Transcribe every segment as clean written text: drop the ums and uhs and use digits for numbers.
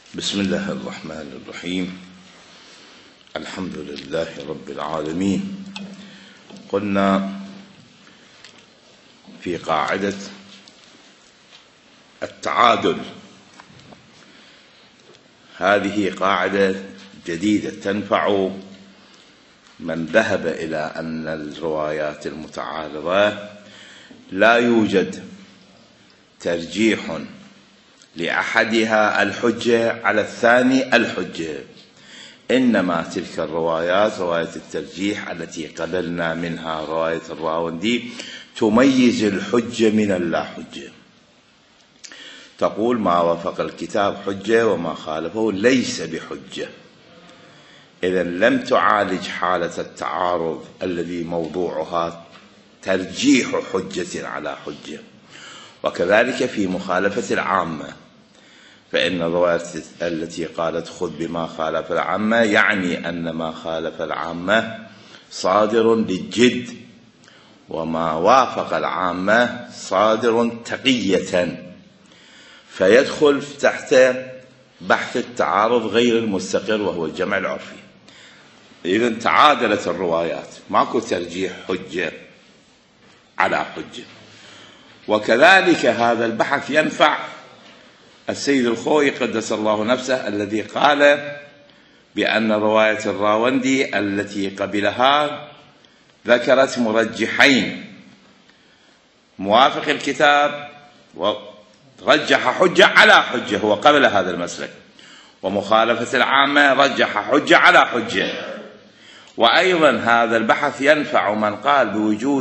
بسم الله الرحمن الرحيم. الحمد لله رب العالمين. قلنا في قاعدة التعادل، هذه قاعدة جديدة تنفع من ذهب إلى أن الروايات المتعارضة لا يوجد ترجيح لأحدها الحجة على الثاني الحجة، إنما تلك الروايات رواية الترجيح التي قللنا منها رواية الراوندي تميز الحجة من اللا حجة، تقول ما وافق الكتاب حجة وما خالفه ليس بحجة. إذن لم تعالج حالة التعارض الذي موضوعها ترجيح حجة على حجة. وكذلك في مخالفة العامة، فإن الروايات التي قالت خذ بما خالف العامة يعني أن ما خالف العامة صادر للجد، وما وافق العامة صادر تقية، فيدخل تحت بحث التعارض غير المستقر وهو الجمع العرفي. إذن تعادلت الروايات، ماكو ترجيح حجة على حجة. وكذلك هذا البحث ينفع السيد الخوئي قدس الله نفسه الذي قال بأن رواية الراوندي التي قبلها ذكرت مرجحين، موافق الكتاب ورجح حجة على حجة، هو قبل هذا المسلك، ومخالفة العامة رجح حجة على حجة. وأيضا هذا البحث ينفع من قال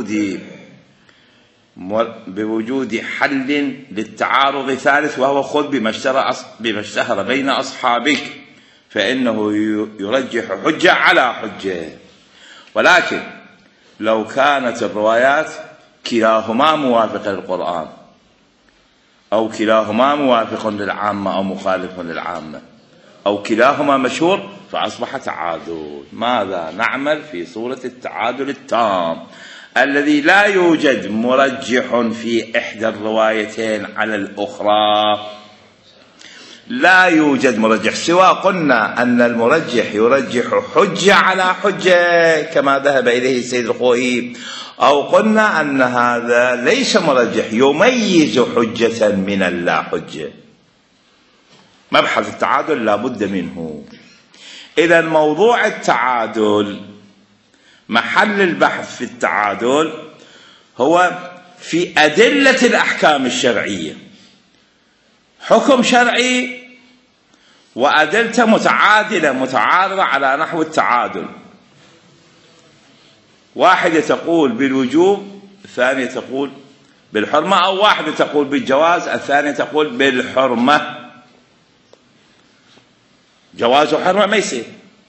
بوجود حل للتعارض ثالث، وهو خذ بما اشتهر بين أصحابك، فإنه يرجح حجة على حجة. ولكن لو كانت الروايات كلاهما موافق للقرآن أو كلاهما موافق للعامة أو مخالف للعامة أو كلاهما مشهور فأصبح تعادل. ماذا نعمل في صورة التعادل التام الذي لا يوجد مرجح في إحدى الروايتين على الأخرى؟ لا يوجد مرجح، سواء قلنا أن المرجح يرجح حجة على حجة كما ذهب إليه السيد الخوئي، أو قلنا أن هذا ليس مرجح يميز حجة من اللا حجة. مبحث التعادل لا بد منه. إذا موضوع التعادل، محل البحث في التعادل هو في أدلة الأحكام الشرعية، حكم شرعي وأدلة متعادلة متعارضة على نحو التعادل، واحدة تقول بالوجوب الثانية تقول بالحرمة، أو واحدة تقول بالجواز الثانية تقول بالحرمة. جواز وحرمة ما يصير.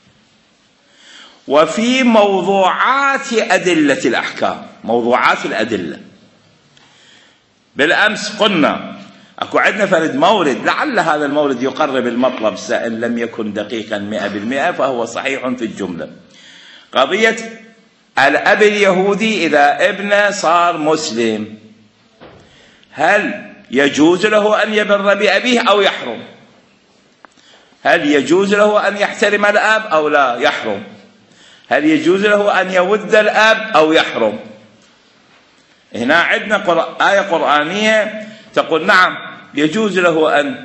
وفي موضوعات أدلة الأحكام، موضوعات الأدلة، بالأمس قلنا أكو عندنا فرد مورد، لعل هذا المورد يقرب المطلب إن لم يكن دقيقا 100% فهو صحيح في الجملة. قضية الأب اليهودي إذا ابنه صار مسلم، هل يجوز له أن يبر بأبيه أو يحرم؟ هل يجوز له أن يحترم الأب أو لا يحرم؟ هل يجوز له أن يود الأب أو يحرم؟ هنا عندنا آية قرآنية تقول نعم يجوز له أن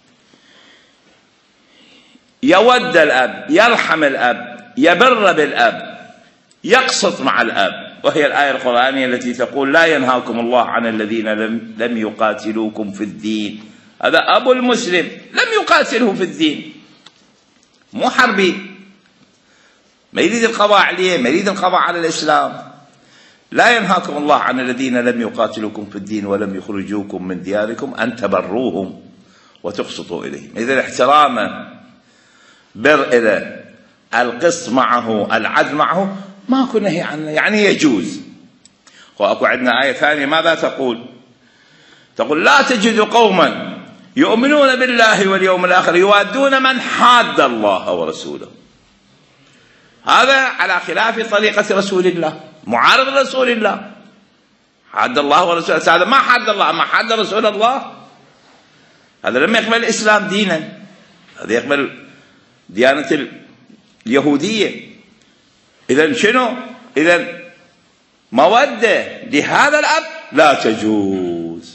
يود الأب، يرحم الأب، يبر بالأب، يقسط مع الأب، وهي الآية القرآنية التي تقول لا ينهاكم الله عن الذين لم يقاتلوكم في الدين. هذا أبو المسلم لم يقاتله في الدين، مو حربي، ما يريد القضاء عليه، ما يريد القضاء على الإسلام. لا ينهاكم الله عن الذين لم يقاتلوكم في الدين ولم يخرجوكم من دياركم أن تبروهم وتقسطوا إليهم. إذا احترامه، بر إلى القسط معه، العدل معه، ما كنا نهي عنه، يعني يجوز. وأكو عندنا آية ثانية ماذا تقول؟ تقول لا تجد قوما يؤمنون بالله واليوم الآخر يوادون من حاد الله ورسوله. هذا على خلاف طريقة رسول الله، معارض رسول الله. حاد الله ورسوله، هذا ما حاد الله، ما حاد رسول الله، هذا لم يقبل الإسلام دينا، هذا يقبل ديانة اليهودية. إذن شنو؟ إذن مودة لهذا الأب لا تجوز.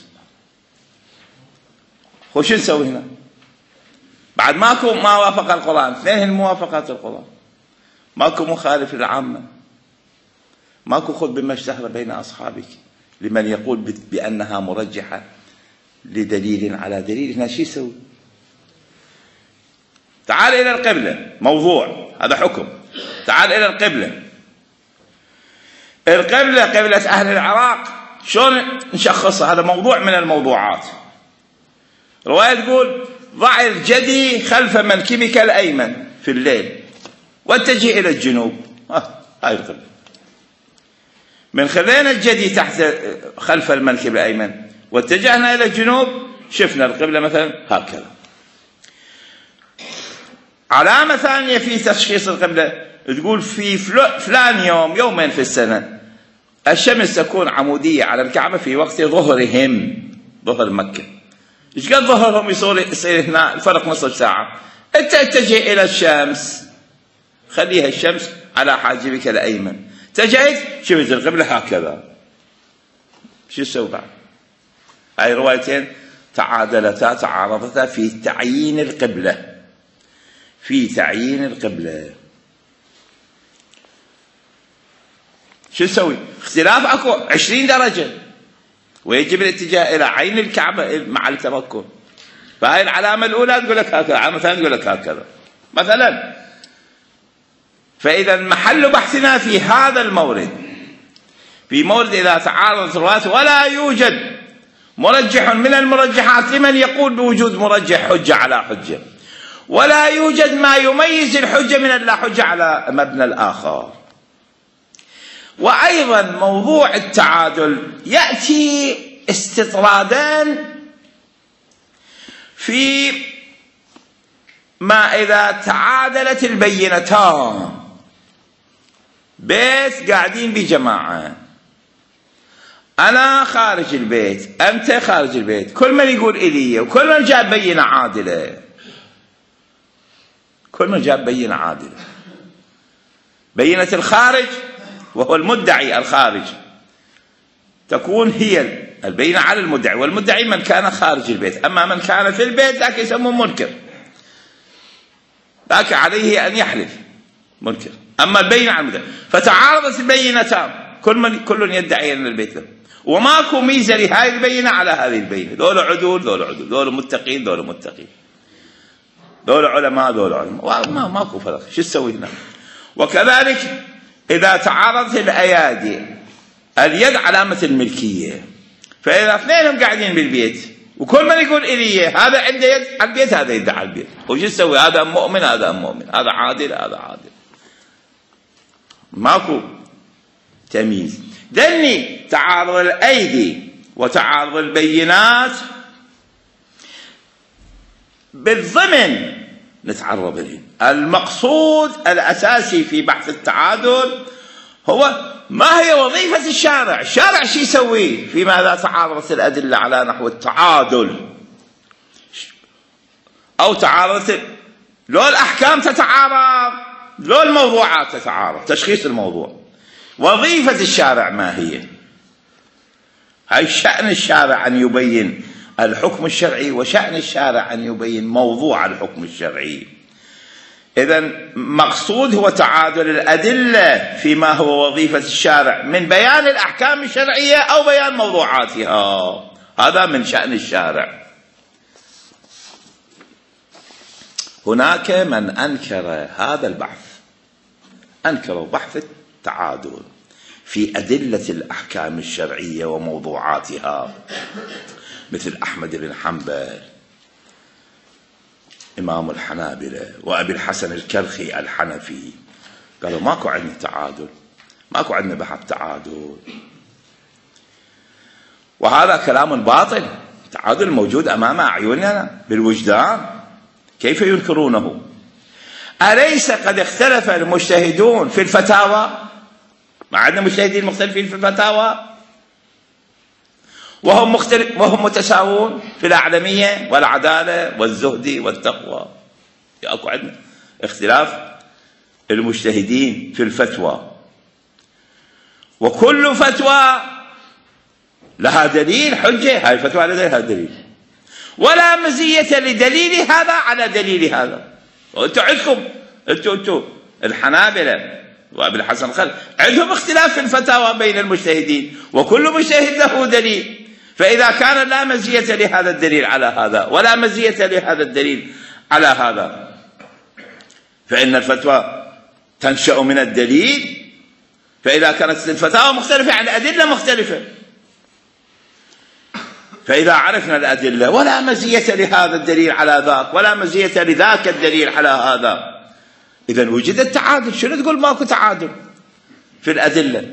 وش نسوي هنا؟ بعد ماكو ما وافق القرآن، اثنين الموافقات القرآن، ماكو مخالف للعامة، ماكو خذ بما اشتهر بين أصحابك لمن يقول بأنها مرجحة لدليل على دليل. هنا شو يسوي؟ تعال إلى القبلة، موضوع هذا حكم. تعال إلى القبلة. القبلة قبلة أهل العراق شلون نشخصها؟ هذا موضوع من الموضوعات. رواية تقول ضع الجدي خلف منكبك الأيمن في الليل واتجه إلى الجنوب. هاي القبلة. من خلينا الجدي تحت خلف المنكب الأيمن واتجهنا إلى الجنوب شفنا القبلة مثلا هكذا. علامة ثانية في تشخيص القبلة تقول في فلان يوم يومين في السنة الشمس تكون عمودية على الكعبة في وقت ظهرهم، ظهر مكة. ايش قد ظهرهم يصير هنا الفرق نصف ساعة. انت اتجه إلى الشمس، خليها الشمس على حاجبك الأيمن، اتجهت شفت القبلة هكذا. شو تسوي بعد؟ هاي روايتين تعادلتا تعارضتا في تعيين القبلة، في تعيين القبلة. شو نسوي؟ اختلاف اكو 20 درجة، ويجب الاتجاه الى عين الكعبة مع التمكن. فهاي العلامة الاولى تقول لك هكذا، العلامة الثانية تقول لك هكذا مثلا. فاذا محل بحثنا في هذا المورد، في مورد اذا تعارضت الروايات ولا يوجد مرجح من المرجحات لمن يقول بوجود مرجح حجة على حجة، ولا يوجد ما يميز الحجة من اللا حجة على مبنى الآخر. وأيضا موضوع التعادل يأتي استطرادا في ما إذا تعادلت البينتان. بيت قاعدين بجماعة، أنا خارج البيت أنت خارج البيت، كل من يقول إلي وكل من جاب بينة عادلة، كل من جاب بينة عادلة. بينة الخارج وهو المدعي الخارج تكون هي البينة على المدعي، والمدعي من كان خارج البيت. أما من كان في البيت ذاك يسموه منكر، ذاك عليه أن يحلف منكر. أما البينة على المدعي، فتعارضت البينتان، كل يدعي أن البيت له، وماكو ميزة لهذه البينة على هذه البينة. دول عدول دول عدول، دول متقين دول متقين، دول علماء دول علماء، ماكو فرق. شو تسوي هنا؟ وكذلك إذا تعارضت الأيادي، اليد علامة الملكية، فإذا اثنينهم قاعدين بالبيت وكل من يقول إلي هذا عنده يد على البيت هذا يد على البيت، وش تسوي؟ هذا مؤمن هذا مؤمن، هذا عادل هذا عادل، ماكو تمييز. دني تعارض الأيدي وتعارض البينات بالضمن نتعرض له. المقصود الأساسي في بحث التعادل هو ما هي وظيفة الشارع. الشارع شو يسوي في ماذا تعارضت الأدلة على نحو التعادل، أو تعارضت لو الأحكام تتعارض لو الموضوعات تتعارض، تشخيص الموضوع. وظيفة الشارع ما هي؟ هاي شأن الشارع أن يبين الحكم الشرعي، وشأن الشارع أن يبين موضوع الحكم الشرعي. إذن مقصود هو تعادل الأدلة فيما هو وظيفة الشارع من بيان الأحكام الشرعية أو بيان موضوعاتها، هذا من شأن الشارع. هناك من أنكر هذا البحث، أنكروا بحث التعادل في أدلة الأحكام الشرعية وموضوعاتها، مثل أحمد بن حنبل إمام الحنابلة وأبي الحسن الكرخي الحنفي، قالوا ماكو عندنا تعادل، ماكو عندنا بحث تعادل، وهذا كلام باطل. التعادل موجود أمام أعيننا بالوجدان، كيف ينكرونه؟ أليس قد اختلف المجتهدون في الفتاوى؟ ما عندنا مجتهدين مختلفين في الفتاوى وهم متساوون في الأعلمية والعدالة والزهد والتقوى. أكو عندنا اختلاف المجتهدين في الفتوى، وكل فتوى لها دليل حجة. هاي الفتوى لديها دليل، ولا مزية لدليل هذا على دليل هذا. وانتم عندكم انتم الحنابلة وابن الحسن الخلف عندهم اختلاف في الفتاوى بين المجتهدين، وكل مجتهد له دليل. فإذا كان لا مزية لهذا الدليل على هذا ولا مزية لهذا الدليل على هذا، فإن الفتوى تنشأ من الدليل. فإذا كانت الفتاوى مختلفة يعني أدلة مختلفة، فإذا عرفنا الأدلة ولا مزية لهذا الدليل على ذاك ولا مزية لذاك الدليل على هذا، إذن وجد التعادل. شنو تقول ماكو تعادل في الأدلة؟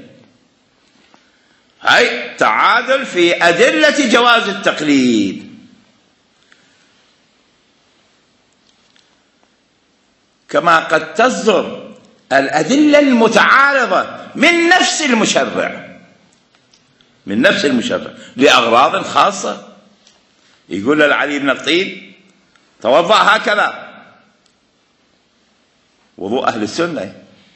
هاي تعادل في أدلة جواز التقليد. كما قد تصدر الأدلة المتعارضة من نفس المشرع لأغراض خاصة. يقول لعلي بن الطين توضأ هكذا، وضوء أهل السنة.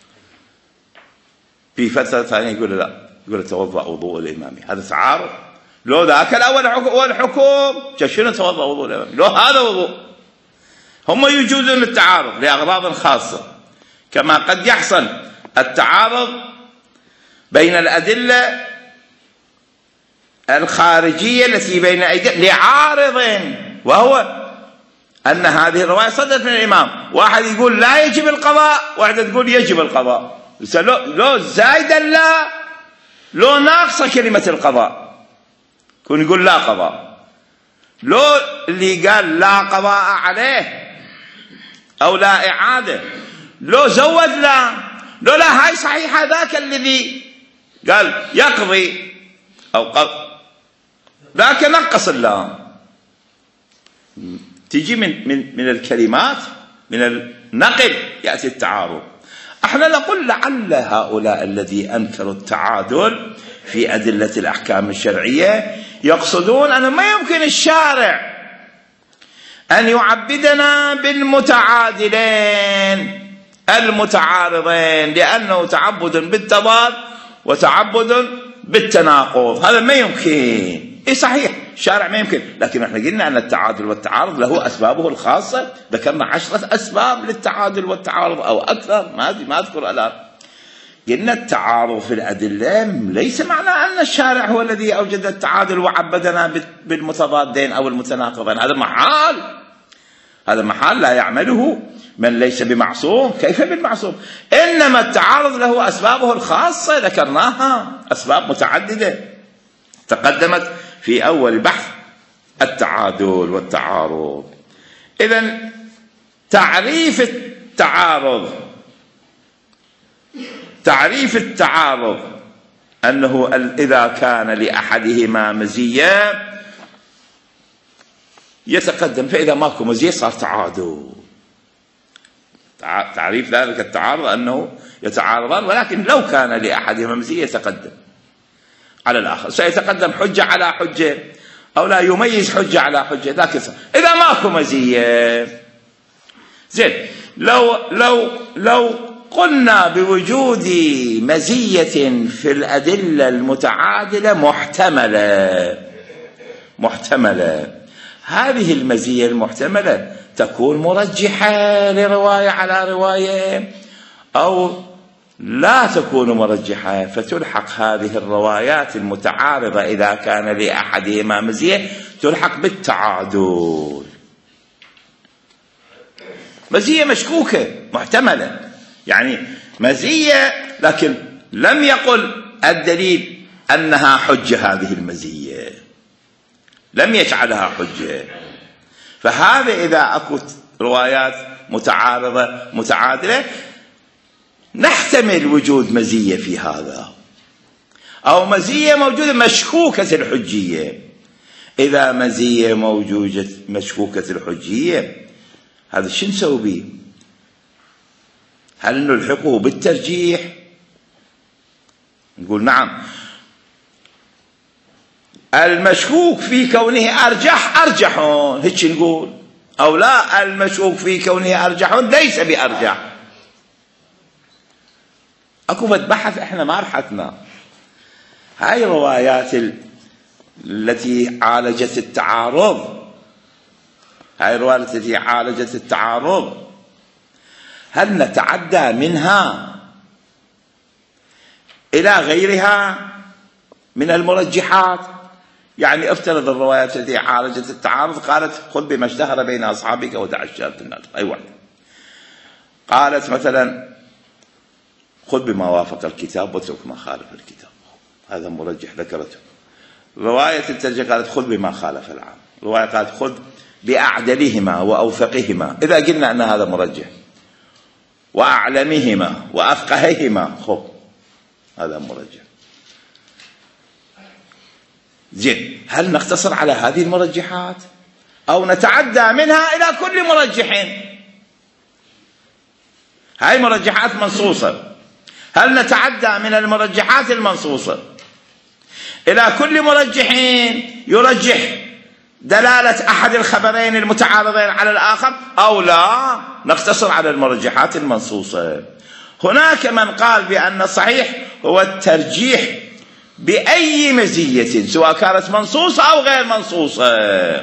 في فترة ثانية يقول لا، يقول توضأ وضوء الإمامي. هذا تعارض. لو ذاك الأول حكم شنو توضأ وضوء الإمامي، لو هذا وضوء. هم يجوزون التعارض لأغراض خاصة، كما قد يحصل التعارض بين الأدلة الخارجية التي بين أيدينا لعارض، وهو أن هذه الرواية صدرت من الإمام. واحد يقول لا يجب القضاء، واحد تقول يجب القضاء. لو زايدا لا، لو ناقصة كلمة القضاء كون يقول لا قضاء. لو اللي قال لا قضاء عليه أو لا إعادة، لو زود لا، لو لا هاي صحيحة ذاك الذي قال يقضي أو ذاك نقص اللام. تجي من الكلمات، من النقل يأتي التعارض. احنا نقول لعل هؤلاء الذي أنكروا التعادل في أدلة الأحكام الشرعية يقصدون أن ما يمكن الشارع أن يعبدنا بالمتعادلين المتعارضين، لأنه تعبد بالتضاد وتعبد بالتناقض. هذا ما يمكن. صحيح الشارع ما يمكن، لكن احنا قلنا أن التعادل والتعارض له أسبابه الخاصة. ذكرنا 10 أسباب للتعادل والتعارض أو أكثر، ما أذكر الآن. قلنا التعارض في الأدلة ليس معنى أن الشارع هو الذي أوجد التعادل وعبدنا بالمتضادين أو المتناقضين. هذا محال لا يعمله من ليس بمعصوم. كيف بالمعصوم؟ إنما التعارض له أسبابه الخاصة، ذكرناها أسباب متعددة تقدمت في أول البحث، التعادل والتعارض. إذن تعريف التعارض أنه إذا كان لأحدهما مزية يتقدم، فإذا ماكو مزية صار تعادل. تعريف ذلك التعارض أنه يتعارضان، ولكن لو كان لأحدهما مزية يتقدم على الآخر. سيتقدم حجة على حجة أو لا يميز حجة على حجة، ذاك إذا ماكو مزية. زين، لو قلنا بوجود مزية في الأدلة المتعادلة محتملة، هذه المزية المحتملة تكون مرجحة لرواية على رواية أو لا تكون مرجحة، فتلحق هذه الروايات المتعارضة إذا كان لأحدهما مزية تلحق بالتعادل. مزية مشكوكة محتملة، يعني مزية لكن لم يقل الدليل أنها حجة، هذه المزية لم يجعلها حجة. فهذا إذا أكو روايات متعارضة متعادلة نحتمل وجود مزية في هذا، أو مزية موجودة مشكوكة الحجية. إذا مزية موجودة مشكوكة الحجية، هذا شو نسوي به؟ هل نلحقه بالترجيح؟ نقول نعم، المشكوك في كونه أرجحون، هيك نقول أو لا المشكوك في كونه أرجح ليس بأرجح. أكو بحث إحنا ما بحثنا. هاي الروايات التي عالجت التعارض، هاي الروايات التي عالجت التعارض، هل نتعدى منها إلى غيرها من المرجحات؟ يعني افترض الروايات التي عالجت التعارض قالت خذ بما اشتهر بين أصحابك ودع الشاذ النادر، أي واحد. قالت مثلا خذ بما وافق الكتاب واترك ما خالف الكتاب، هذا مرجح ذكرته. رواية الترجيح قالت خذ بما خالف العام، رواية قالت خذ بأعدلهما وأوثقهما، إذا قلنا أن هذا مرجح، وأعلمهما وأفقههما خذ، هذا مرجح. زين، هل نقتصر على هذه المرجحات أو نتعدى منها إلى كل مرجح؟ هاي مرجحات منصوصة، هل نتعدى من المرجحات المنصوصة إلى كل مرجح يرجح دلالة أحد الخبرين المتعارضين على الآخر، أو لا نقتصر على المرجحات المنصوصة؟ هناك من قال بأن الصحيح هو الترجيح بأي مزية سواء كانت منصوصة أو غير منصوصة،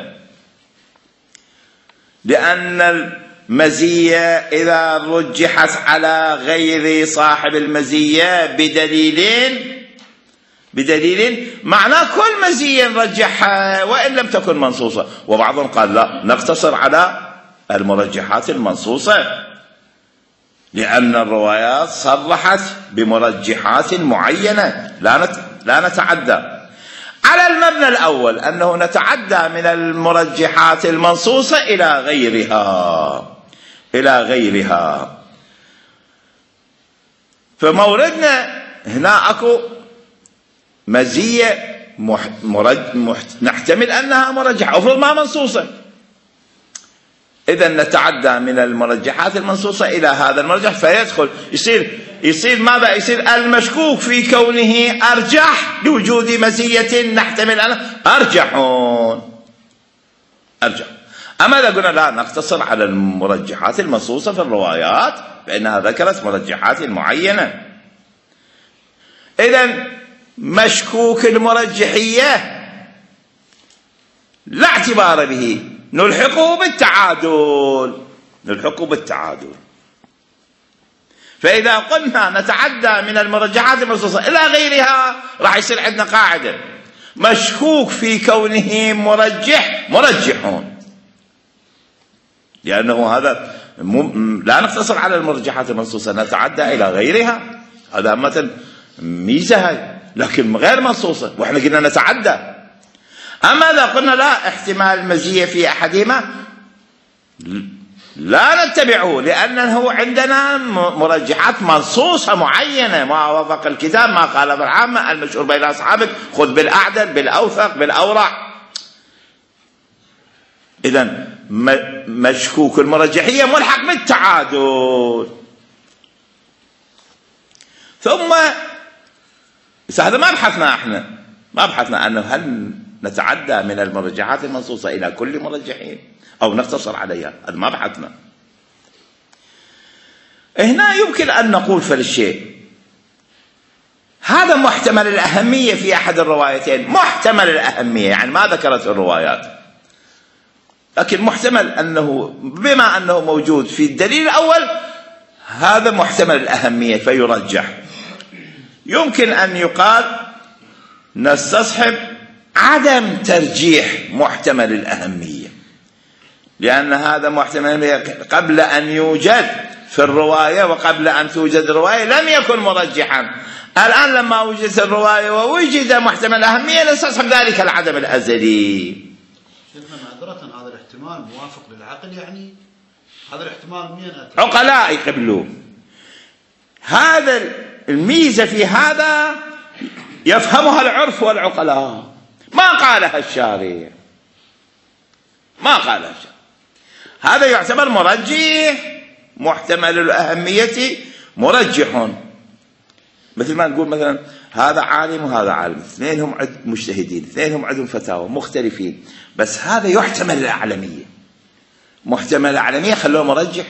لأن المزية إذا رجحت على غير صاحب المزية بدليل معناه كل مزية نرجحها وإن لم تكن منصوصة. وبعضهم قال لا، نقتصر على المرجحات المنصوصة، لأن الروايات صرحت بمرجحات معينة، لا نتعدى. على المبنى الأول أنه نتعدى من المرجحات المنصوصة إلى غيرها. فموردنا هنا أكو مزية نحتمل أنها مرجحة، أفرض ما منصوصة، إذا نتعدى من المرجحات المنصوصة إلى هذا المرجح، فيدخل يصير ماذا؟ يصير المشكوك في كونه أرجح لوجود مزية نحتمل أنها أرجح. أما إذا قلنا لا، نقتصر على المرجحات المنصوصة في الروايات فإنها ذكرت مرجحات معينة، إذن مشكوك المرجحية لا اعتبار به، نلحقه بالتعادل. فإذا قلنا نتعدى من المرجحات المنصوصة إلى غيرها راح يصير عندنا قاعدة: مشكوك في كونه مرجحون، لأنه هذا لا نقتصر على المرجحات المنصوصة، نتعدى إلى غيرها. هذا مثلا ميزة هاي، لكن غير منصوصة وإحنا قلنا نتعدى. أما إذا قلنا لا، احتمال المزية في أحدهما لا نتبعه، لأنه عندنا مرجحات منصوصة معينة: ما وافق الكتاب، ما خالف العامة، المشهور بين أصحابك، خذ بالأعدل بالأوثق بالأورع. إذن مشكوك المرجحية ملحق بالتعادل. ثم هذا ما بحثنا أنه هل نتعدى من المرجحات المنصوصة إلى كل مرجحين أو نقتصر عليها، هذا ما بحثنا. هنا يمكن أن نقول فالشيء هذا محتمل الأهمية في أحد الروايتين، محتمل الأهمية يعني ما ذكرت الروايات، لكن محتمل أنه بما أنه موجود في الدليل الأول هذا محتمل الأهمية فيرجح. يمكن أن يقال نستصحب عدم ترجيح محتمل الأهمية، لأن هذا محتمل قبل أن يوجد في الرواية وقبل أن توجد الرواية لم يكن مرجحا. الآن لما وجدت الرواية ووجد محتمل الأهمية نستصحب ذلك العدم الأزلي. شيخنا معذرة، هذا الاحتمال موافق للعقل؟ يعني هذا الاحتمال منين أتى؟ عقلاء يقبلوه. هذا الميزة في هذا يفهمها العرف والعقلاء، ما قالها الشارع. هذا يعتبر مرجح، محتمل الأهمية مرجح. مثل ما نقول مثلا هذا عالم وهذا عالم، اثنينهم مجتهدين، اثنينهم عندهم فتاوى مختلفين، بس هذا يحتمل الأعلمية محتمل العدمية خلوه مرجح.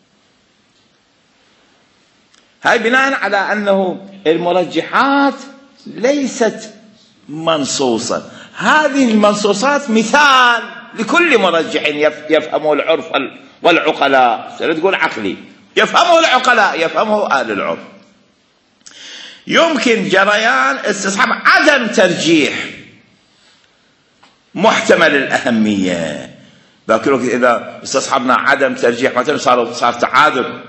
هاي بناء على أنه المرجحات ليست منصوصة. هذه المنصوصات مثال لكل مرجح يفهمه العرف والعقلاء. تقول عقلي، يفهمه العقلاء، يفهمه أهل العرف. يمكن جريان استصحاب عدم ترجيح محتمل الأهمية. ذاكروا إذا استصحبنا عدم ترجيح مثلا صار تعادل،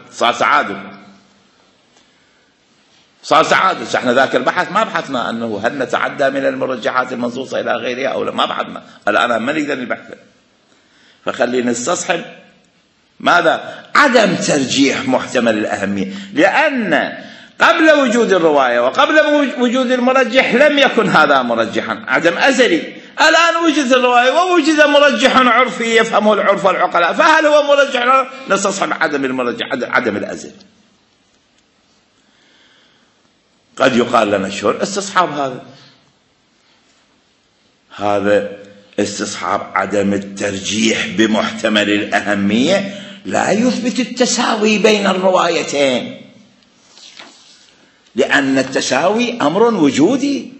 صار تعادل. احنا ذاك البحث ما بحثنا أنه هل نتعدى من المرجحات المنصوصة إلى غيرها أو لا، ما بحثنا. الآن ما نقدر نبحث، فخلينا نستصحب ماذا؟ عدم ترجيح محتمل الأهمية، لأن قبل وجود الرواية وقبل وجود المرجح لم يكن هذا مرجحا، عدم أزلي. الآن وجد الرواية ووجد مرجح عرفي يفهمه العرف والعقلاء، فهل هو مرجح؟ نستصحب عدم المرجح، عدم الأزل. قد يقال لنا شو استصحاب هذا استصحاب عدم الترجيح بمحتمل الأهمية لا يثبت التساوي بين الروايتين، لأن التساوي أمر وجودي.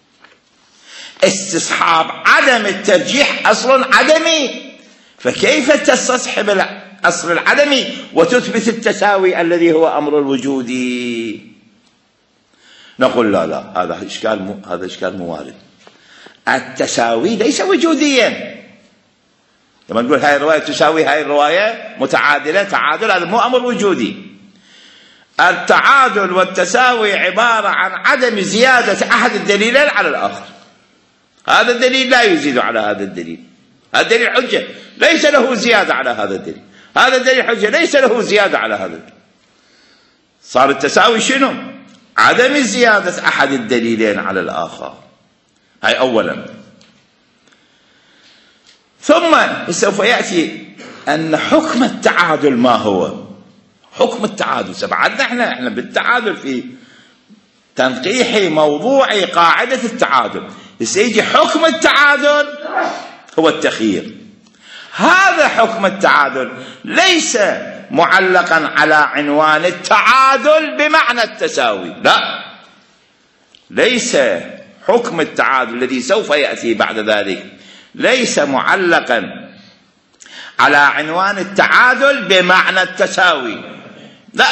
استصحاب عدم الترجيح أصل عدمي، فكيف تستصحب الأصل العدمي وتثبت التساوي الذي هو أمر وجودي؟ نقول لا، هذا إشكال موارد. التساوي ليس وجوديا. لما نقول هاي الرواية تساوي هاي الرواية متعادلة، تعادل، هذا مو أمر وجودي. التعادل والتساوي عبارة عن عدم زيادة أحد الدليلين على الآخر. هذا الدليل لا يزيد على هذا الدليل، هذا الدليل حجة ليس له زيادة على هذا الدليل، هذا الدليل حجة ليس له زيادة على هذا الدليل. صار التساوي شنو؟ عدم زيادة أحد الدليلين على الآخر. هاي أولا. ثم سوف يأتي أن حكم التعادل ما هو؟ حكم التعادل سبعدنا احنا بالتعادل في تنقيح موضوع قاعدة التعادل. سيجي حكم التعادل هو التخيير. هذا حكم التعادل ليس معلقا على عنوان التعادل بمعنى التساوي، لا، ليس حكم التعادل الذي سوف يأتي بعد ذلك ليس معلقا على عنوان التعادل بمعنى التساوي، لا.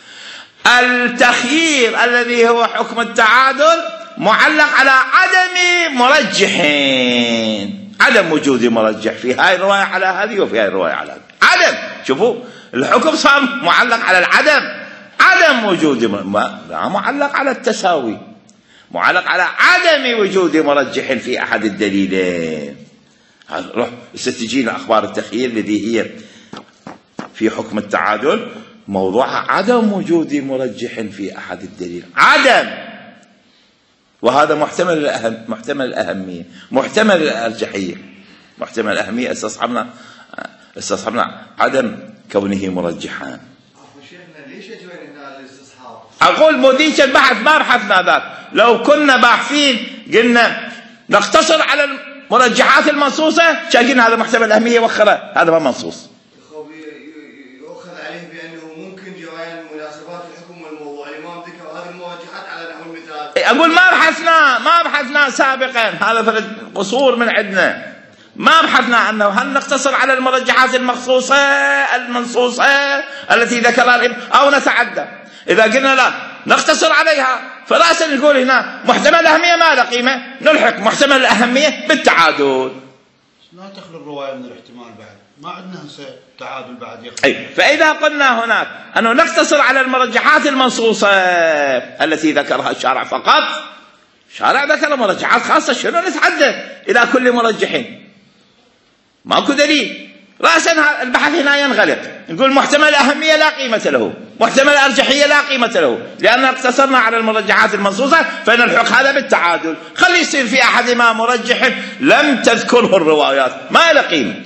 التخيير الذي هو حكم التعادل معلق على عدم مرجحين، عدم وجود مرجح في هاي الرواية على هذه وفي هاي الرواية على هذه. عدم، شوفوا الحكم صار معلق على العدم، عدم وجود لا معلق على التساوي، معلق على عدم وجود مرجح في أحد الدليلين. روح ستجينا أخبار التخيير الذي هي في حكم التعادل موضوعها عدم وجود مرجح في أحد الدليل، عدم. وهذا محتمل الأهمية، محتمل الأرجحية، محتمل الأهمية. استصحبنا عدم كونه مرجحا. شيخنا ليش اجوا هنا الاستصحاب؟ أقول موديش البحث ما بحثنا ذاك، لو كنا باحثين قلنا نقتصر على المرجحات المنصوصة شاكين هذا محتمل الأهمية وخره، هذا ما منصوص. يؤخذ عليه بأنه ممكن جريان مناسبات الحكم والموضوع الإمام ذكر هذه المرجحات على نحو المثال. أقول ما بحثنا سابقا، هذا قصور من عندنا. ما بحثنا أنه هل نقتصر على المرجحات المنصوصة التي ذكرها الإمام أو نتعدى. إذا قلنا لا نقتصر عليها فرأسا نقول هنا محتمل الأهمية ما له قيمة، نلحق محتمل الأهمية بالتعادل. لا تخلو الرواية من الاحتمال بعد، ما عندنا هسه تعادل بعد يخلو. أي فإذا قلنا هناك أنه نقتصر على المرجحات المنصوصة التي ذكرها الشارع فقط، الشارع ذكر مرجحات خاصة، شنو نتعدى إلى كل مرجحين؟ ماكو دليل. رأسا البحث هنا ينغلق، نقول محتمل الأهمية لا قيمة له، محتمل الأرجحية لا قيمة له، لأن اقتصرنا على المرجحات المنصوصة فنلحق هذا بالتعادل. خلي يصير في أحدهما مرجح لم تذكره الروايات ما له قيمة،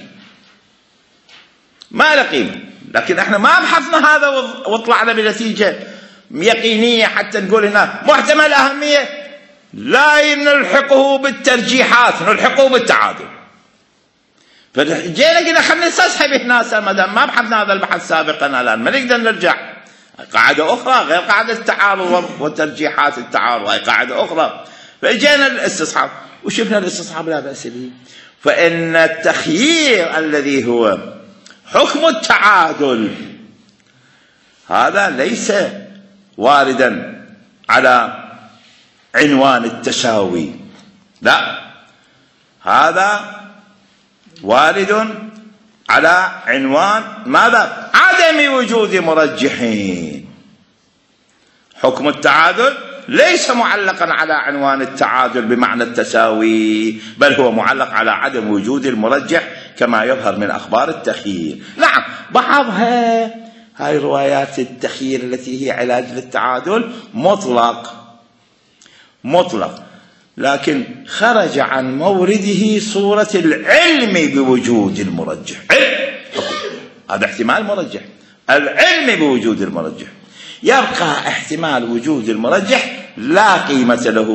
ما له قيمة. لكن احنا ما بحثنا هذا وطلعنا بنتيجة يقينية حتى نقول هنا محتمل الأهمية لا نلحقه بالترجيحات، نلحقه بالتعادل. فجينا قلنا خلينا نستصحب هنا ما دام ما بحثنا هذا البحث سابقا، الان ما نقدر نرجع. قاعده اخرى غير قاعده التعارض وترجيحات التعارض، هاي قاعده اخرى. فاجينا الاستصحاب وشفنا الاستصحاب لا باس به. فان التخيير الذي هو حكم التعادل هذا ليس واردا على عنوان التساوي، لا، هذا وارد على عنوان ماذا؟ عدم وجود مرجحين. حكم التعادل ليس معلقا على عنوان التعادل بمعنى التساوي، بل هو معلق على عدم وجود المرجح كما يظهر من أخبار التخيير. نعم، بعضها هاي روايات التخيير التي هي علاج للتعادل مطلق، لكن خرج عن مورده صورة العلم بوجود المرجح. هذا احتمال مرجح، العلم بوجود المرجح. يبقى احتمال وجود المرجح لا قيمة له،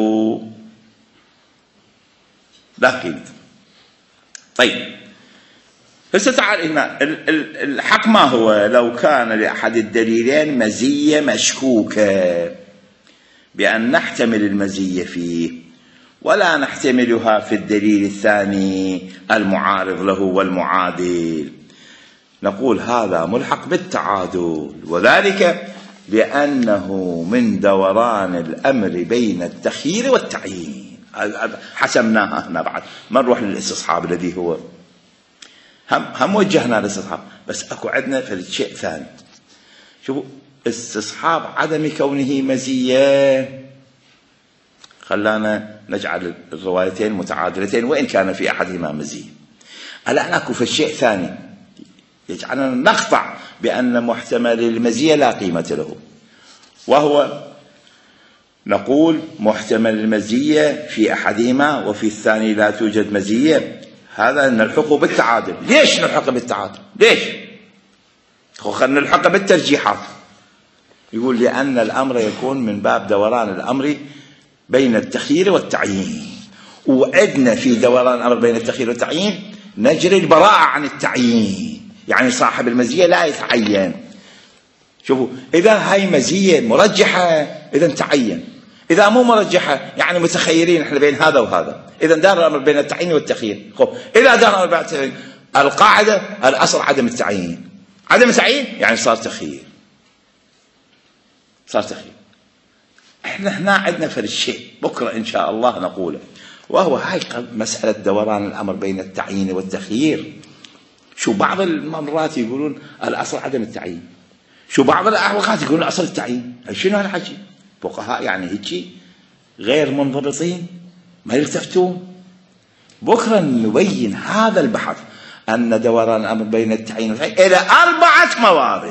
لا قيمة. طيب هسه تعال هنا الحق ما هو؟ لو كان لأحد الدليلين مزية مشكوكة بأن نحتمل المزية فيه ولا نحتملها في الدليل الثاني المعارض له والمعادل، نقول هذا ملحق بالتعادل، وذلك لأنه من دوران الأمر بين التخيير والتعيين. حسمناها هنا، بعد ما نروح للاستصحاب الذي هو هم وجهنا للاستصحاب، بس اكو عندنا في شيء ثاني. شوفوا، استصحاب عدم كونه مزية خلانا نجعل الروايتين متعادلتين وإن كان في أحدهما مزية. الآن اكو في شيء ثاني يجعلنا نقطع بأن محتمل المزية لا قيمة له، وهو نقول محتمل المزية في أحدهما وفي الثاني لا توجد مزية. هذا نلحقه بالتعادل. ليش نلحقه بالتعادل؟ ليش؟ خلينا نلحقه بالترجيحات. يقول لأن الأمر يكون من باب دوران الأمر بين التخيير والتعيين، وعدنا في دوران الأمر بين التخيير والتعيين نجري البراءة عن التعيين، يعني صاحب المزية لا يتعين. شوفوا، إذا هاي مزية مرجحة إذا تعين، إذا مو مرجحة يعني متخيرين إحنا بين هذا وهذا، إذا دار الأمر بين التعيين والتخيير. إذا دار الأمر بين التعيين، القاعدة الأصل عدم التعيين، عدم التعيين يعني صار تخيير، صار تخيير. إحنا هنا عندنا فرق شيء بكرة إن شاء الله نقوله، وهو هاي مسألة دوران الأمر بين التعيين والتخيير. شو بعض المرات يقولون الأصل عدم التعيين، شو بعض الأوقات يقولون الأصل التعيين. شنو هالحكي؟ فقهاء يعني هيك غير منضبطين ما يلتفتون. بكرة نبين هذا البحث أن دوران الأمر بين التعيين والتخيير إلى 4 موارد،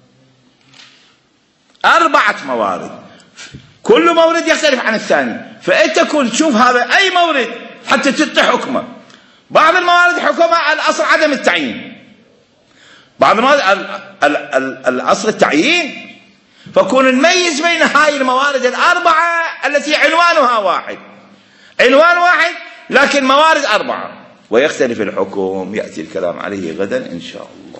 4 موارد، كل مورد يختلف عن الثاني. فأنت كل تشوف هذا أي مورد حتى تتح حكمه. بعض الموارد حكمها الأصل عدم التعيين، بعض الموارد الأصل التعيين، فكون نميز بين هاي الموارد 4 التي عنوانها واحد، عنوان واحد لكن موارد 4، ويختلف الحكم. يأتي الكلام عليه غدا إن شاء الله.